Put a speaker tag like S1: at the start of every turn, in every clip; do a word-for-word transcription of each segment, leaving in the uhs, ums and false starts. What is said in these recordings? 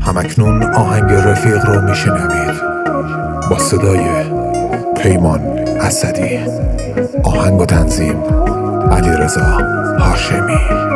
S1: همکنون آهنگ رفیق رو میشنوید با صدای پیمان اسدی. آهنگ و تنظیم علیرضا هاشمی.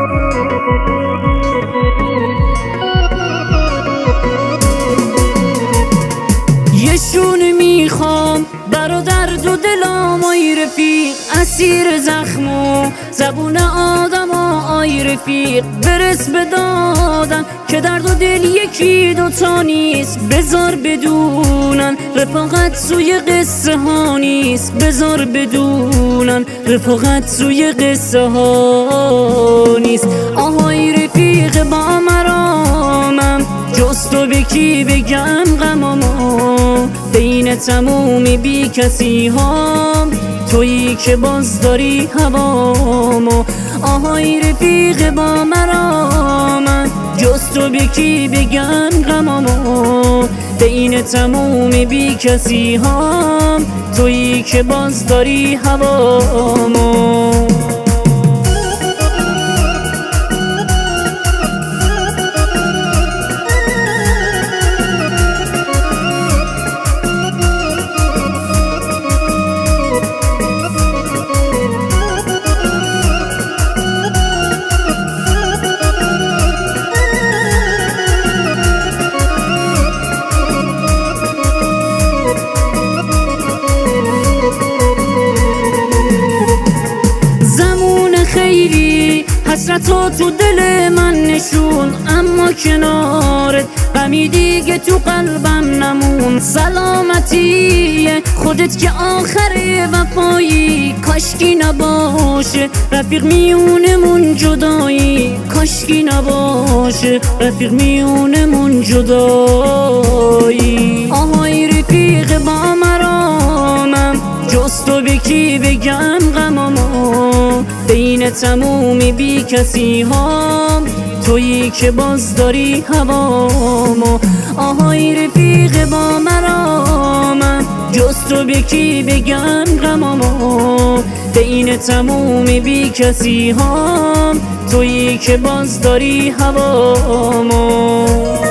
S2: یه شونه میخوام برادر دو دلام آی رفیق، اسیر زخم و زبون آدم آی رفیق. برس به دادن که درد و دل یکی دوتا نیست، بذار بدونن رفاقت سوی قصه ها نیست، بذار بدونن رفاقت سوی قصه ها نیست. آهای رفیق با مرامم، جز تو به کی بگم غمامو؟ بین تموم بی کسی هام تویی که باز داری هوامو. آهای رفیق با مرامم، جز تو به کی بگم غمامو؟ بین تموم بی کسی هام تویی که باز داری هوامو. خیلی حسرتو تو دل من نشون، اما کنارت غمی دیگه تو قلبم نمون. سلامتی خودت که آخر وفایی، کاشکی نباشه رفیق میونمون جدایی، کاشکی نباشه رفیق میونمون جدایی. آهای رفیق با مرامم، جز تو به کی بگم غمامو؟ بین تموم بی کسی هام تویی که باز داری هوامو. آهای رفیق با مرامم، جز تو به کی بگم غمامو؟ بین تموم بی کسی هام تویی که باز داری هوامو.